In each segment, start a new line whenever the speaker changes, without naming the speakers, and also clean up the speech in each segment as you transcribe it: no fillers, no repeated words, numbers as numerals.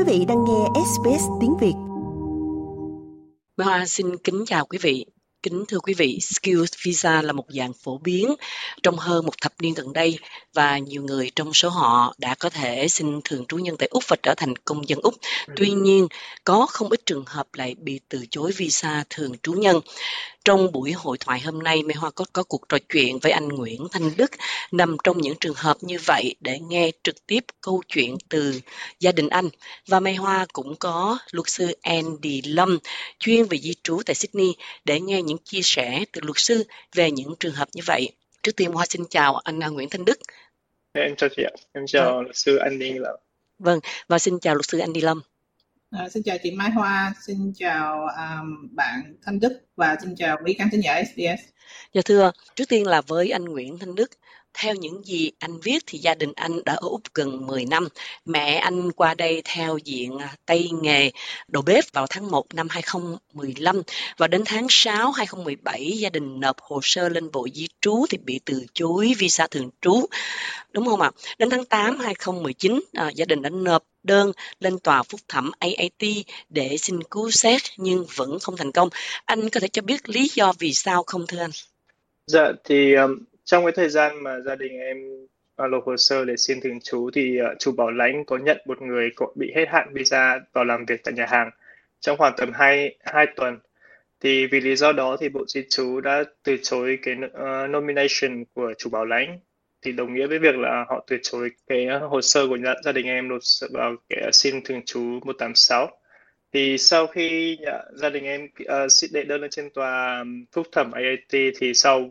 vị đang nghe SBS tiếng Việt.
Hoa xin kính chào quý vị. Kính thưa quý vị, Skills Visa là một dạng phổ biến trong hơn một thập niên gần đây và nhiều người trong số họ đã có thể xin thường trú nhân tại Úc và trở thành công dân Úc. Tuy nhiên, có không ít trường hợp lại bị từ chối visa thường trú nhân. Trong buổi hội thoại hôm nay, Mai Hoa có cuộc trò chuyện với anh Nguyễn Thanh Đức, nằm trong những trường hợp như vậy để nghe trực tiếp câu chuyện từ gia đình anh. Và Mai Hoa cũng có luật sư Andy Lâm, chuyên về di trú tại Sydney, để nghe những chia sẻ từ luật sư về những trường hợp như vậy. Trước tiên, Hoa xin chào anh Nguyễn Thanh Đức.
Em chào chị ạ, em chào luật sư Andy Lâm.
Vâng, và xin chào luật sư Andy Lâm.
Xin chào chị Mai Hoa, xin chào bạn Thanh Đức và xin chào quý khán thính giả SBS.
Dạ thưa, trước tiên là với anh Nguyễn Thanh Đức, theo những gì anh viết thì gia đình anh đã ở Úc gần 10 năm. Mẹ anh qua đây theo diện tay nghề đầu bếp vào tháng 1 năm 2015 và đến tháng 6 2017 gia đình nộp hồ sơ lên Bộ Di trú thì bị từ chối visa thường trú. Đúng không ạ? Đến tháng 8 2019 gia đình đã nộp đơn lên tòa phúc thẩm AAT để xin cứu xét nhưng vẫn không thành công. Anh có thể cho biết lý do vì sao không thưa anh?
Dạ thì trong cái thời gian mà gia đình em nộp hồ sơ để xin thường trú thì chủ bảo lãnh có nhận một người bị hết hạn visa vào làm việc tại nhà hàng trong khoảng tầm 2 tuần. Thì vì lý do đó thì Bộ Di trú đã từ chối cái nomination của chủ bảo lãnh. Thì đồng nghĩa với việc là họ từ chối cái hồ sơ của gia đình em nộp vào cái xin thường trú 186. Thì sau khi gia đình em đệ đơn lên trên tòa phúc thẩm AAT thì sau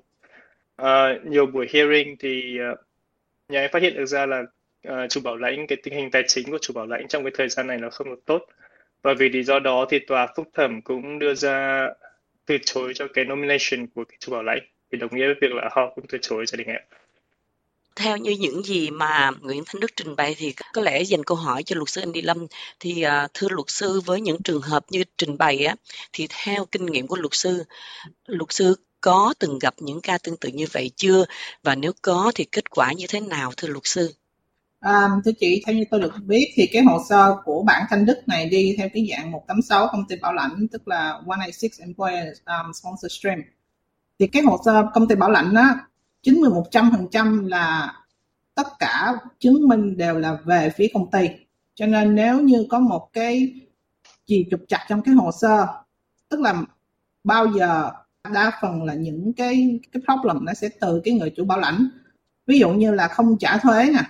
nhiều buổi hearing thì nhà em phát hiện được ra là chủ bảo lãnh, cái tình hình tài chính của chủ bảo lãnh trong cái thời gian này nó không được tốt. Và vì lý do đó thì tòa phúc thẩm cũng đưa ra từ chối cho cái nomination của cái chủ bảo lãnh. Thì đồng nghĩa với việc là họ cũng từ chối gia đình em.
Theo như những gì mà Nguyễn Thanh Đức trình bày thì có lẽ dành câu hỏi cho luật sư Andy Lâm. Thì thưa luật sư, với những trường hợp như trình bày á, thì theo kinh nghiệm của luật sư có từng gặp những ca tương tự như vậy chưa? Và nếu có thì kết quả như thế nào thưa luật sư?
Thưa chị, theo như tôi được biết thì cái hồ sơ của bạn Thanh Đức này đi theo cái dạng 186 công ty bảo lãnh, tức là 186 Employer Sponsor Stream. Thì cái hồ sơ công ty bảo lãnh á, 90-100% là tất cả chứng minh đều là về phía công ty. Cho nên nếu như có một cái gì trục trặc trong cái hồ sơ, tức là bao giờ đa phần là những cái problem nó sẽ từ cái người chủ bảo lãnh. Ví dụ như là không trả thuế nè,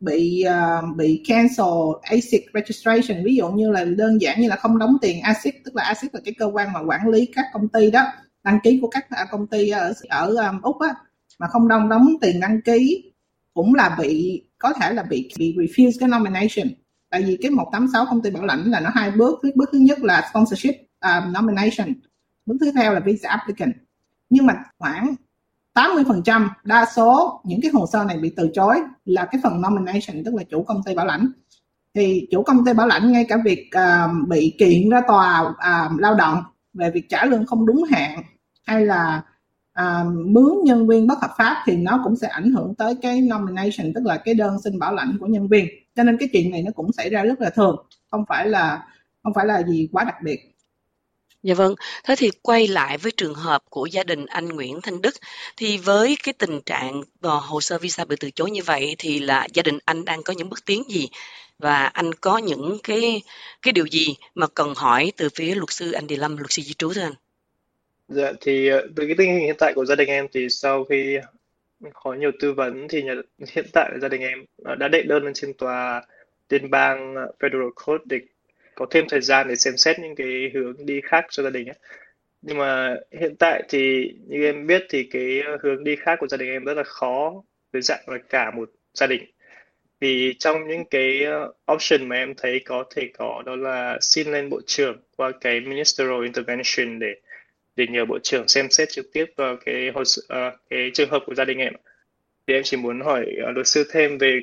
bị cancel ASIC registration, ví dụ như là đơn giản như là không đóng tiền ASIC, tức là ASIC là cái cơ quan mà quản lý các công ty đó, đăng ký của các công ty ở Úc á, mà không đóng tiền đăng ký cũng là có thể là bị refuse cái nomination. Tại vì cái 186 công ty bảo lãnh là nó hai bước. Bước thứ nhất là sponsorship nomination, bước thứ theo là visa applicant. Nhưng mà khoảng 80% đa số những cái hồ sơ này bị từ chối là cái phần nomination, tức là chủ công ty bảo lãnh. Thì chủ công ty bảo lãnh ngay cả việc bị kiện ra tòa lao động về việc trả lương không đúng hạn hay là mướn nhân viên bất hợp pháp thì nó cũng sẽ ảnh hưởng tới cái nomination, tức là cái đơn xin bảo lãnh của nhân viên. Cho nên cái chuyện này nó cũng xảy ra rất là thường, không phải là gì quá đặc biệt.
Dạ vâng, thế thì quay lại với trường hợp của gia đình anh Nguyễn Thanh Đức, thì với cái tình trạng hồ sơ visa bị từ chối như vậy thì là gia đình anh đang có những bước tiến gì và anh có những cái điều gì mà cần hỏi từ phía luật sư Andy Lâm, luật sư di trú thưa anh?
Dạ thì với cái tình hình hiện tại của gia đình em thì sau khi có nhiều tư vấn thì hiện tại gia đình em đã đệ đơn lên trên tòa liên bang Federal Court để có thêm thời gian để xem xét những cái hướng đi khác cho gia đình ấy. Nhưng mà hiện tại thì như em biết thì cái hướng đi khác của gia đình em rất là khó với dạng là cả một gia đình. Vì trong những cái option mà em thấy có thể có đó là xin lên bộ trưởng qua cái ministerial intervention để nhờ bộ trưởng xem xét trực tiếp vào cái trường hợp của gia đình em. Thì em chỉ muốn hỏi luật sư thêm về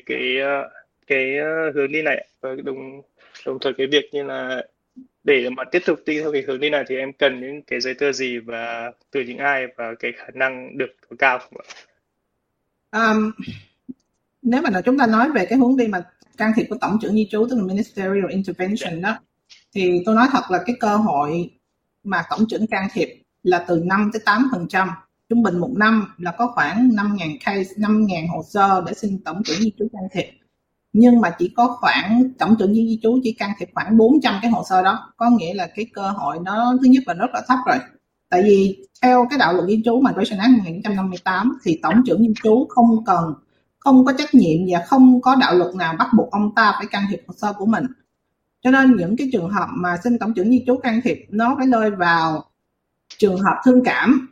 cái hướng đi này, và đồng thời cái việc như là để mà tiếp tục đi theo cái hướng đi này thì em cần những cái giấy tờ gì và từ những ai và cái khả năng được có cao không ạ?
Nếu mà chúng ta nói về cái hướng đi mà can thiệp của tổng trưởng di trú, tức là ministerial intervention đó, thì tôi nói thật là cái cơ hội mà tổng trưởng can thiệp là từ 5 tới 8%. Trung bình một năm là có khoảng 5.000 case, 5.000 hồ sơ để xin tổng trưởng di trú can thiệp. Nhưng mà chỉ có khoảng tổng trưởng di trú chỉ can thiệp khoảng 400 cái hồ sơ đó. Có nghĩa là cái cơ hội nó thứ nhất là rất là thấp rồi. Tại vì theo cái đạo luật di trú Migration Act 1958 thì tổng trưởng di trú không có trách nhiệm và không có đạo luật nào bắt buộc ông ta phải can thiệp hồ sơ của mình. Cho nên những cái trường hợp mà xin tổng trưởng di trú can thiệp nó phải rơi vào trường hợp thương cảm,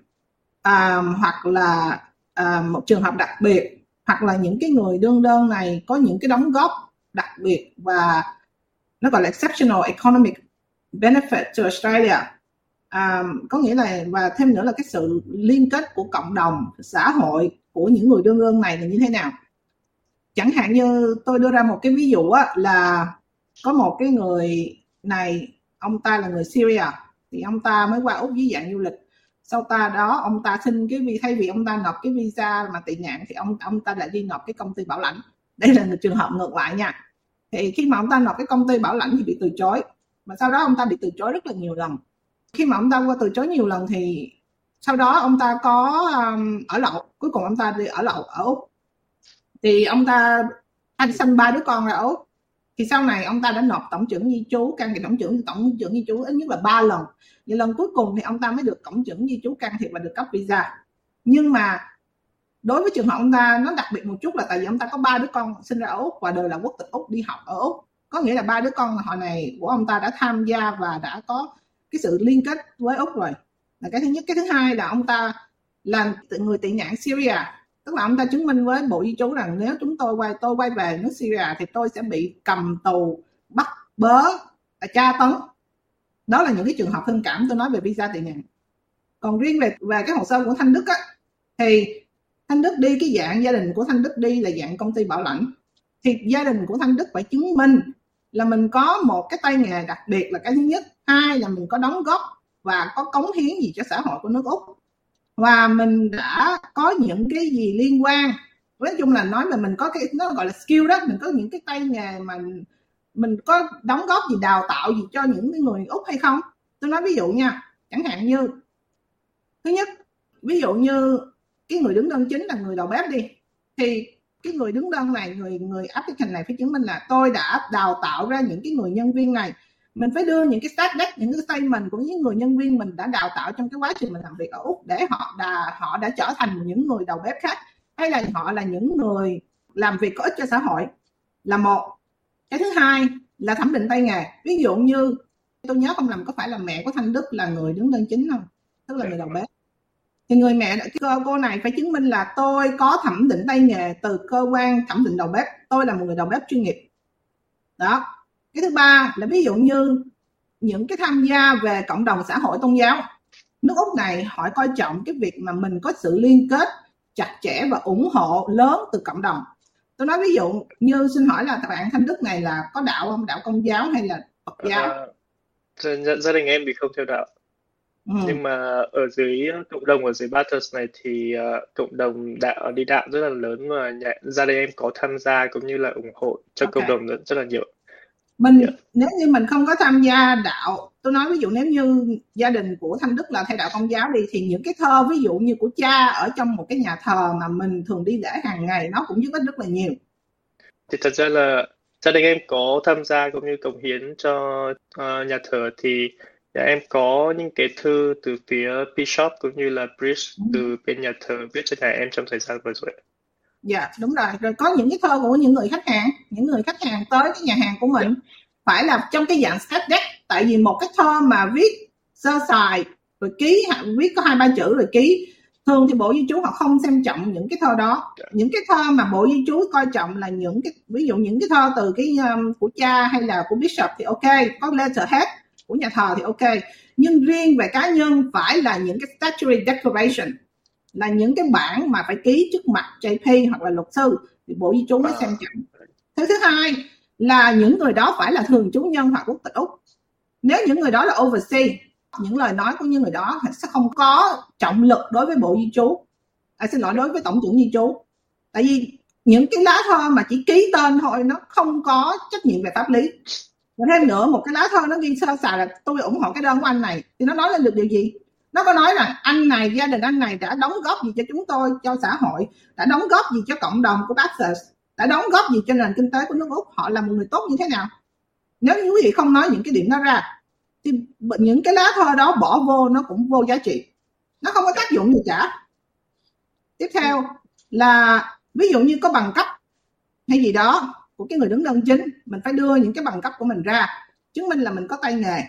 hoặc là một trường hợp đặc biệt, hoặc là những cái người đương đơn này có những cái đóng góp đặc biệt và nó gọi là exceptional economic benefit to Australia. Có nghĩa là, và thêm nữa là cái sự liên kết của cộng đồng xã hội của những người đương đơn này là như thế nào. Chẳng hạn như tôi đưa ra một cái ví dụ á, là có một cái người này, ông ta là người Syria, thì ông ta mới qua Úc dưới dạng du lịch. Sau đó ông ta xin cái thay vì ông ta nộp cái visa mà tị nạn thì ông ta lại đi nộp cái công ty bảo lãnh. Đây là một trường hợp ngược lại nha. Thì khi mà ông ta nộp cái công ty bảo lãnh thì bị từ chối, mà sau đó ông ta bị từ chối rất là nhiều lần. Khi mà ông ta qua từ chối nhiều lần thì sau đó ông ta có ở lậu, cuối cùng ông ta đi ở lậu ở Úc. Thì ông ta sanh 3 đứa con ra Úc. Thì sau này ông ta đã nộp tổng trưởng di trú can thiệp tổng trưởng di trú ít nhất là 3 lần. Và lần cuối cùng thì ông ta mới được tổng trưởng di trú can thiệp và được cấp visa. Nhưng mà đối với trường hợp ông ta nó đặc biệt một chút là tại vì ông ta có 3 đứa con sinh ra ở Úc và đều là quốc tịch Úc, đi học ở Úc. Có nghĩa là 3 đứa con họ này của ông ta đã tham gia và đã có cái sự liên kết với Úc rồi. Là cái thứ nhất. Cái thứ hai là ông ta là người tị nạn Syria. Tức là ông ta chứng minh với Bộ Di trú rằng nếu tôi quay về nước Syria thì tôi sẽ bị cầm tù, bắt bớ, tra tấn. Đó là những cái trường hợp thương cảm tôi nói về visa tị nạn. Còn riêng về cái hồ sơ của Thanh Đức á, thì Thanh Đức đi cái dạng gia đình của Thanh Đức đi là dạng công ty bảo lãnh. Thì gia đình của Thanh Đức phải chứng minh là mình có một cái tay nghề đặc biệt là cái thứ nhất. Hai là mình có đóng góp và có cống hiến gì cho xã hội của nước Úc. Và mình đã có những cái gì liên quan, nói chung là nói là mình có cái nó gọi là skill đó, mình có những cái tay nghề mà mình có đóng góp gì, đào tạo gì cho những người Úc hay không. Tôi nói ví dụ nha, chẳng hạn như thứ nhất, ví dụ như cái người đứng đơn chính là người đầu bếp đi, thì cái người đứng đơn này, người applicant này phải chứng minh là tôi đã đào tạo ra những cái người nhân viên này. Mình phải đưa những cái stat deck, những cái statement của những người nhân viên mình đã đào tạo trong cái quá trình mình làm việc ở Úc, để họ đã trở thành những người đầu bếp khác, hay là họ là những người làm việc có ích cho xã hội, là một. Cái thứ hai là thẩm định tay nghề. Ví dụ như tôi nhớ không lầm có phải là mẹ của Thanh Đức là người đứng đơn chính không, tức là người đầu bếp, thì người mẹ cô này phải chứng minh là tôi có thẩm định tay nghề từ cơ quan thẩm định đầu bếp, tôi là một người đầu bếp chuyên nghiệp đó. Cái thứ ba là ví dụ như những cái tham gia về cộng đồng xã hội tôn giáo. Nước Úc này họ coi trọng cái việc mà mình có sự liên kết chặt chẽ và ủng hộ lớn từ cộng đồng. Tôi nói ví dụ như xin hỏi là bạn Thanh Đức này là có đạo không, đạo Công giáo hay là Phật giáo?
Gia đình em thì không theo đạo. Nhưng mà ở dưới cộng đồng ở dưới Bathurst này thì cộng đồng đi đạo rất là lớn, và gia đình em có tham gia cũng như là ủng hộ cho cộng đồng rất là nhiều.
Nếu như mình không có tham gia đạo, tôi nói ví dụ nếu như gia đình của Thanh Đức là theo đạo Công giáo đi, thì những cái thơ ví dụ như của cha ở trong một cái nhà thờ mà mình thường đi lễ hàng ngày nó cũng giúp ích rất là nhiều.
Thì thật ra là gia đình em có tham gia cũng như cống hiến cho nhà thờ, thì nhà em có những cái thư từ phía Bishop cũng như là Priest từ bên nhà thờ viết cho nhà em trong thời gian vừa rồi.
Dạ đúng rồi. Rồi có những cái thơ của những người khách hàng tới cái nhà hàng của mình phải là trong cái dạng stat deck. Tại vì một cái thơ mà viết sơ sài rồi ký, viết có 2-3 chữ rồi ký, thường thì Bộ Di trú họ không xem trọng những cái thơ đó. Những cái thơ mà Bộ Di trú coi trọng là những cái, ví dụ những cái thơ từ cái của cha hay là của Bishop thì ok, có letterhead của nhà thờ thì ok. Nhưng riêng về cá nhân phải là những cái statutory declaration, là những cái bản mà phải ký trước mặt JP hoặc là luật sư thì Bộ Di trú mới xem trọng. Thứ hai là những người đó phải là thường trú nhân hoặc quốc tịch Úc. Nếu những người đó là overseas, những lời nói của những người đó sẽ không có trọng lực đối với Bộ Di trú, đối với tổng trưởng di trú. Tại vì những cái lá thơ mà chỉ ký tên thôi nó không có trách nhiệm về pháp lý. Và thêm nữa, một cái lá thơ nó ghi sơ sài là tôi ủng hộ cái đơn của anh này thì nó nói lên được điều gì? Nó có nói rằng anh này, gia đình anh này đã đóng góp gì cho chúng tôi, cho xã hội, đã đóng góp gì cho cộng đồng của Baxter, đã đóng góp gì cho nền kinh tế của nước Úc, họ là một người tốt như thế nào? Nếu như quý vị không nói những cái điểm đó ra thì những cái lá thơ đó bỏ vô nó cũng vô giá trị, nó không có tác dụng gì cả. Tiếp theo là ví dụ như có bằng cấp hay gì đó của cái người đứng đơn chính, mình phải đưa những cái bằng cấp của mình ra chứng minh là mình có tay nghề.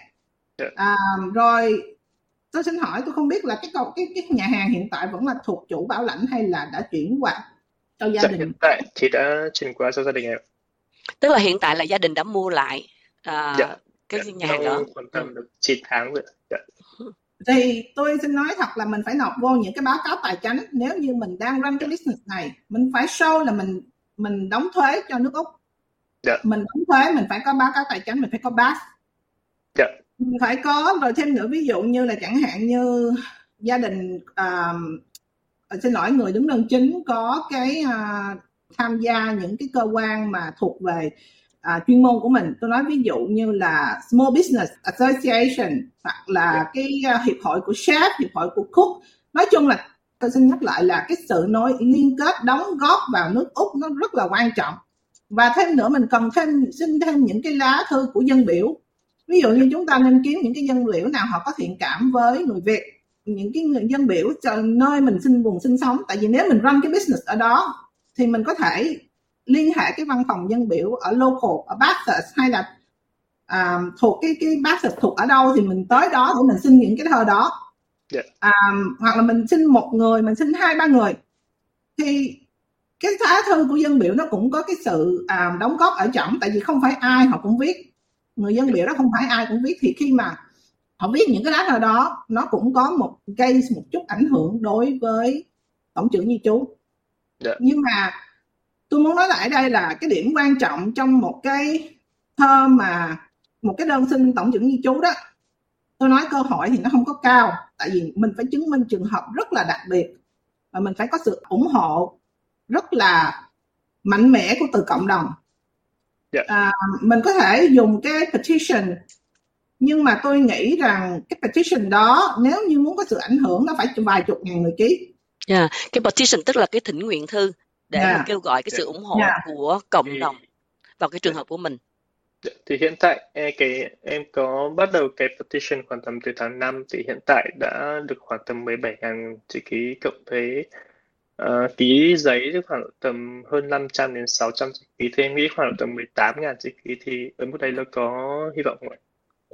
Rồi tôi xin hỏi, tôi không biết là cái nhà hàng hiện tại vẫn là thuộc chủ bảo lãnh hay là đã chuyển qua cho gia đình?
Hiện tại thì đã chuyển qua cho gia đình em.
Tức là hiện tại là gia đình đã mua lại cái nhà hàng đó.
Khoảng tầm được 9 tháng rồi.
Thì tôi xin nói thật là mình phải nộp vô những cái báo cáo tài chính. Nếu như mình đang run cái business này, mình phải show là mình đóng thuế cho nước Úc. Mình đóng thuế, mình phải có báo cáo tài chính, mình phải có BAS. Mình phải có, rồi thêm nữa, ví dụ như là chẳng hạn như gia đình xin lỗi, người đứng đơn chính có cái tham gia những cái cơ quan mà thuộc về chuyên môn của mình. Tôi nói ví dụ như là Small Business Association hoặc là cái hiệp hội của chef, hiệp hội của cook. Nói chung là tôi xin nhắc lại là cái sự liên kết đóng góp vào nước Úc nó rất là quan trọng. Và thêm nữa, mình cần xin thêm những cái lá thư của dân biểu. Ví dụ như chúng ta nên kiếm những cái dân biểu nào họ có thiện cảm với người Việt, những cái người dân biểu nơi mình vùng sinh sống. Tại vì nếu mình run cái business ở đó thì mình có thể liên hệ cái văn phòng dân biểu ở local, ở Baxter, hay là thuộc cái Baxter thuộc ở đâu thì mình tới đó để mình xin những cái thơ đó. Hoặc là mình xin một người, mình xin 2-3 người, thì cái lá thư của dân biểu nó cũng có cái sự đóng góp ở trọng. Tại vì không phải ai họ cũng viết, người dân biểu đó không phải ai cũng viết, thì khi mà họ viết những cái lá thơ đó nó cũng có một chút ảnh hưởng đối với tổng trưởng di trú. Nhưng mà tôi muốn nói lại ở đây là cái điểm quan trọng trong một cái thơ mà một cái đơn xin tổng trưởng di trú đó, tôi nói cơ hội thì nó không có cao. Tại vì mình phải chứng minh trường hợp rất là đặc biệt và mình phải có sự ủng hộ rất là mạnh mẽ của từ cộng đồng. Mình có thể dùng cái petition, nhưng mà tôi nghĩ rằng cái petition đó nếu như muốn có sự ảnh hưởng nó phải vài chục ngàn người ký.
Cái petition tức là cái thỉnh nguyện thư để mà kêu gọi cái sự ủng hộ của cộng đồng vào cái trường hợp của mình.
Thì hiện tại em có bắt đầu cái petition khoảng tầm từ tháng 5, thì hiện tại đã được khoảng tầm 17.000 chữ ký, cộng với ký giấy khoảng tầm hơn 500 đến 600 chữ ký, thì em nghĩ khoảng tầm 18.000 chữ ký, thì ở mức đây nó có hy vọng không ạ?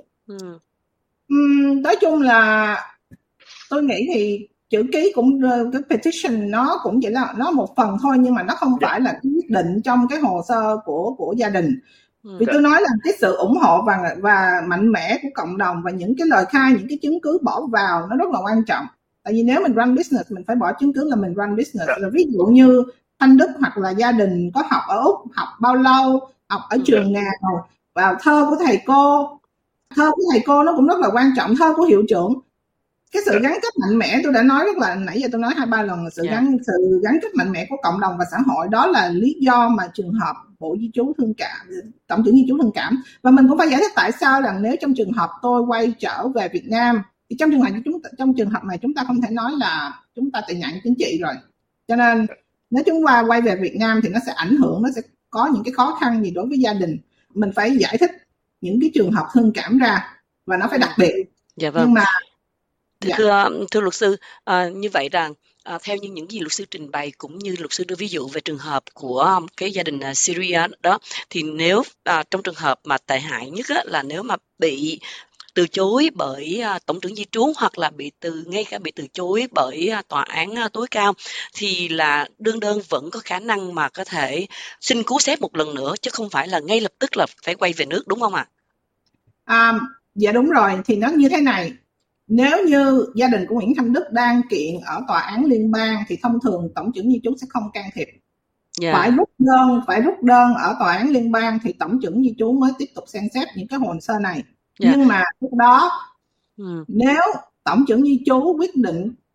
Nói chung là tôi nghĩ thì chữ ký cũng, cái petition nó cũng chỉ là nó một phần thôi, nhưng mà nó không phải là cái quyết định trong cái hồ sơ của gia đình. Vì tôi nói là cái sự ủng hộ và mạnh mẽ của cộng đồng và những cái lời khai, những cái chứng cứ bỏ vào nó rất là quan trọng. Tại vì nếu mình run business mình phải bỏ chứng cứ là mình run business. Rồi ví dụ như Thanh Đức hoặc là gia đình có học ở Úc, học bao lâu, học ở trường nào, và thơ của thầy cô. Thơ của thầy cô nó cũng rất là quan trọng, thơ của hiệu trưởng. Cái sự gắn kết mạnh mẽ tôi đã nói rất là, nãy giờ tôi nói 2-3 lần là sự gắn kết mạnh mẽ của cộng đồng và xã hội. Đó là lý do mà trường hợp Bộ Di trú thương cảm, tổng trưởng di trú thương cảm. Và mình cũng phải giải thích tại sao rằng nếu trong trường hợp tôi quay trở về Việt Nam thì trong trường hợp này chúng ta không thể nói là chúng ta tị nạn chính trị rồi. Cho nên nếu chúng ta quay về Việt Nam thì nó sẽ ảnh hưởng, nó sẽ có những cái khó khăn gì đối với gia đình. Mình phải giải thích những cái trường hợp thương cảm ra và nó phải đặc biệt.
Dạ vâng.
Nhưng mà
thưa luật sư, như vậy rằng theo những gì luật sư trình bày cũng như luật sư đưa ví dụ về trường hợp của cái gia đình Syria đó, thì nếu trong trường hợp mà tệ hại nhất là nếu mà bị từ chối bởi tổng trưởng di trú hoặc là ngay cả bị từ chối bởi tòa án tối cao, thì là đương đơn vẫn có khả năng mà có thể xin cứu xét một lần nữa, chứ không phải là ngay lập tức là phải quay về nước, đúng không ạ?
Dạ đúng rồi. Thì nó như thế này, nếu như gia đình của Nguyễn Thanh Đức đang kiện ở tòa án liên bang thì thông thường tổng trưởng di trú sẽ không can thiệp. Phải rút đơn ở tòa án liên bang thì tổng trưởng di trú mới tiếp tục xem xét những cái hồ sơ này. Nhưng mà lúc đó nếu tổng trưởng di trú quyết định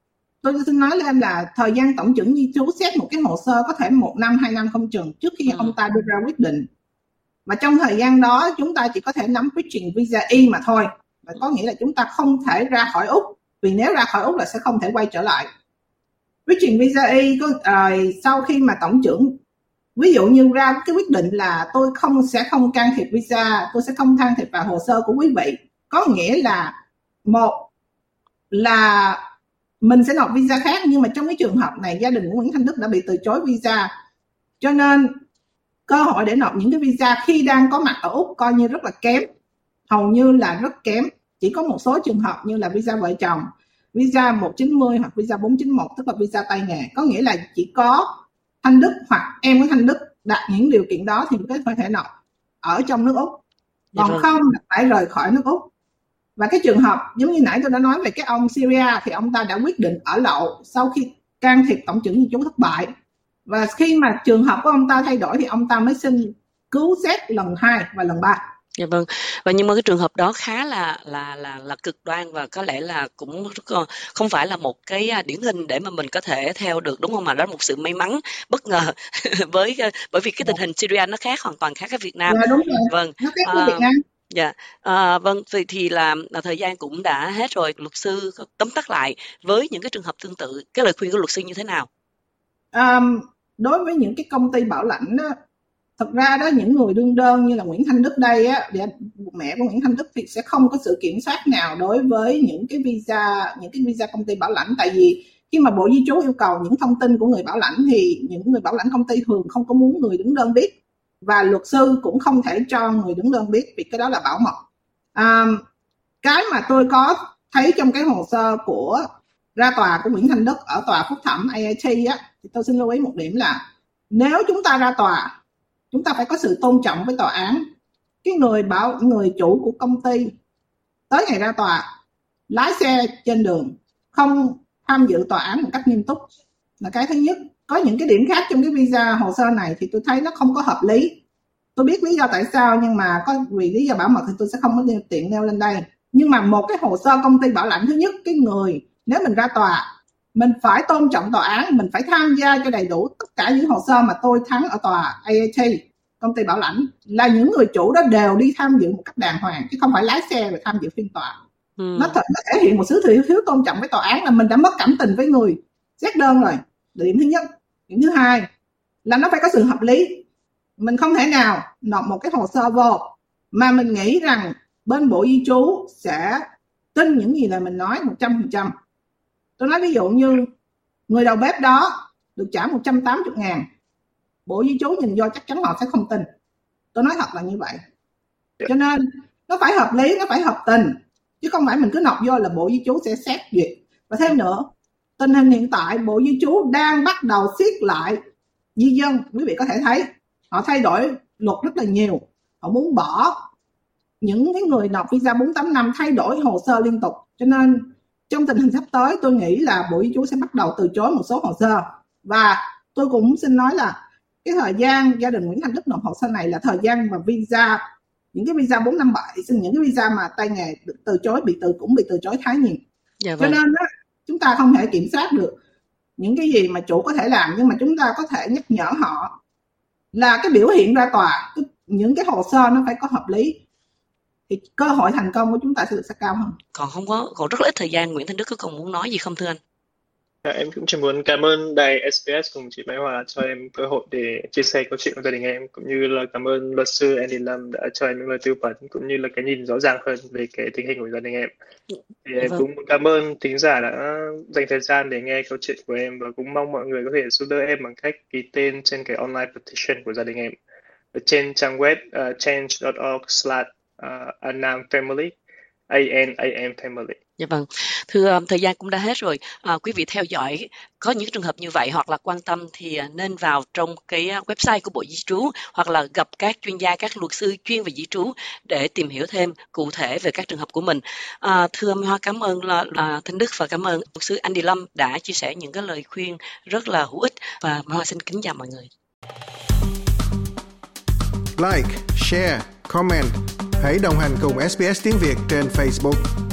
tôi xin nói lên là thời gian tổng trưởng di trú xét một cái hồ sơ có thể 1 năm, 2 năm không chừng trước khi ông ta đưa ra quyết định. Và trong thời gian đó chúng ta chỉ có thể nắm bridging visa E mà thôi. Và có nghĩa là chúng ta không thể ra khỏi Úc, vì nếu ra khỏi Úc là sẽ không thể quay trở lại. Bridging visa E sau khi mà tổng trưởng ví dụ như ra cái quyết định là tôi sẽ không can thiệp visa, tôi sẽ không can thiệp vào hồ sơ của quý vị, có nghĩa là một là mình sẽ nộp visa khác, nhưng mà trong cái trường hợp này gia đình của Nguyễn Thanh Đức đã bị từ chối visa, cho nên cơ hội để nộp những cái visa khi đang có mặt ở Úc coi như rất là kém, hầu như là rất kém. Chỉ có một số trường hợp như là visa vợ chồng, visa 190 hoặc visa 491, tức là visa tay nghề, có nghĩa là chỉ có Thanh Đức hoặc em của Thanh Đức đạt những điều kiện đó thì có thể nộp ở trong nước Úc, còn không là phải rời khỏi nước Úc. Và cái trường hợp giống như nãy tôi đã nói về cái ông Syria thì ông ta đã quyết định ở lậu sau khi can thiệp tổng trưởng di trú thất bại, và khi mà trường hợp của ông ta thay đổi thì ông ta mới xin cứu xét lần 2 và lần 3.
Dạ vâng. Và nhưng mà cái trường hợp đó khá là cực đoan và có lẽ là cũng không phải là một cái điển hình để mà mình có thể theo được, đúng không? Mà đó là một sự may mắn bất ngờ bởi vì cái tình hình Syria nó khác, hoàn toàn khác với Việt Nam.
Dạ đúng rồi.
Vâng.
Nó khác với Việt Nam.
Dạ, vâng, vậy thì là thời gian cũng đã hết rồi. Luật sư tóm tắt lại với những cái trường hợp tương tự, cái lời khuyên của luật sư như thế nào?
Đối với những cái công ty bảo lãnh đó, thật ra đó những người đương đơn như là Nguyễn Thanh Đức đây á, mẹ của Nguyễn Thanh Đức thì sẽ không có sự kiểm soát nào đối với những cái visa công ty bảo lãnh, tại vì khi mà Bộ Di trú yêu cầu những thông tin của người bảo lãnh thì những người bảo lãnh công ty thường không có muốn người đứng đơn biết, và luật sư cũng không thể cho người đứng đơn biết vì cái đó là bảo mật. Cái mà tôi có thấy trong cái hồ sơ của ra tòa của Nguyễn Thanh Đức ở tòa phúc thẩm AIT á, thì tôi xin lưu ý một điểm là nếu chúng ta ra tòa, chúng ta phải có sự tôn trọng với tòa án. Cái người chủ của công ty tới ngày ra tòa lái xe trên đường, không tham dự tòa án một cách nghiêm túc là cái thứ nhất. Có những cái điểm khác trong cái visa hồ sơ này thì tôi thấy nó không có hợp lý. Tôi biết lý do tại sao, nhưng mà vì lý do bảo mật thì tôi sẽ không có tiện nêu lên đây. Nhưng mà một cái hồ sơ công ty bảo lãnh, thứ nhất, cái người nếu mình ra tòa, mình phải tôn trọng tòa án, mình phải tham gia cho đầy đủ tất cả những hồ sơ mà tôi thắng ở tòa AIT. Công ty bảo lãnh là những người chủ đó đều đi tham dự một cách đàng hoàng, chứ không phải lái xe rồi tham dự phiên tòa. Nó thể hiện một sự thiếu tôn trọng với tòa án, là mình đã mất cảm tình với người xét đơn rồi. Điểm thứ nhất. Điểm thứ hai là nó phải có sự hợp lý. Mình không thể nào nộp một cái hồ sơ vô mà mình nghĩ rằng bên Bộ Di trú sẽ tin những gì là mình nói 100%. Tôi nói ví dụ như người đầu bếp đó được trả 180.000, Bộ Di trú nhìn vô chắc chắn họ sẽ không tin. Tôi nói thật là như vậy. Cho nên nó phải hợp lý, nó phải hợp tình, chứ không phải mình cứ nộp vô là Bộ Di trú sẽ xét duyệt. Và thêm nữa, tình hình hiện tại Bộ Di trú đang bắt đầu siết lại di dân. Quý vị có thể thấy họ thay đổi luật rất là nhiều. Họ muốn bỏ những cái người nộp visa 485 thay đổi hồ sơ liên tục. Cho nên trong tình hình sắp tới tôi nghĩ là Bộ Di trú sẽ bắt đầu từ chối một số hồ sơ. Và tôi cũng xin nói là cái thời gian gia đình Nguyễn Thanh Đức nộp hồ sơ này là thời gian mà visa, những cái visa 457, những cái visa mà tay nghề được từ chối cũng bị từ chối khá nhiều. Dạ vâng. Cho nên đó, chúng ta không thể kiểm soát được những cái gì mà chủ có thể làm, nhưng mà chúng ta có thể nhắc nhở họ là cái biểu hiện ra tòa, những cái hồ sơ nó phải có hợp lý, thì cơ hội thành công của chúng ta sẽ cao hơn.
Còn rất là ít thời gian, Nguyễn Thanh Đức có còn muốn nói gì không thưa anh?
Em cũng chỉ muốn cảm ơn đài SBS cùng chị Mai Hòa cho em cơ hội để chia sẻ câu chuyện của gia đình em, cũng như là cảm ơn luật sư Andy Lam đã cho em những lời tư vấn cũng như là cái nhìn rõ ràng hơn về cái tình hình của gia đình em. Thì em cũng cảm ơn thính giả đã dành thời gian để nghe câu chuyện của em, và cũng mong mọi người có thể giúp đỡ em bằng cách ký tên trên cái online petition của gia đình em ở trên trang web change.org/ANAM-family, ANAM family.
Dạ vâng, thưa thời gian cũng đã hết rồi. Quý vị theo dõi có những trường hợp như vậy hoặc là quan tâm thì nên vào trong cái website của Bộ Di trú hoặc là gặp các chuyên gia, các luật sư chuyên về di trú để tìm hiểu thêm cụ thể về các trường hợp của mình. Thưa Mai Hoa, cảm ơn Thanh Đức và cảm ơn luật sư Andy Lam đã chia sẻ những cái lời khuyên rất là hữu ích, và Mai Hoa xin kính chào mọi người.
Like, share, comment. Hãy đồng hành cùng SBS tiếng Việt trên Facebook.